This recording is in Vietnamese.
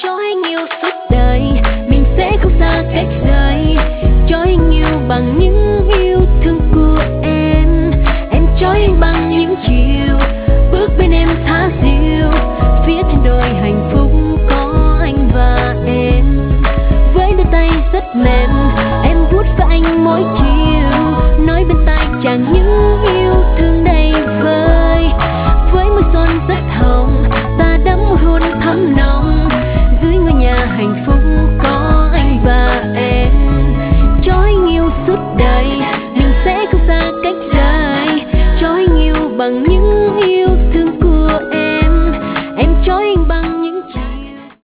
cho anh yêu suốt đời, mình sẽ không xa cách rời. Cho anh yêu bằng những yêu thương của em cho anh bằng những chiều bước bên em thả diều. Phía trên đồi hạnh phúc có anh và em, với đôi tay rất mềm em vuốt vai anh mỗi chiều, nói bên tai chẳng như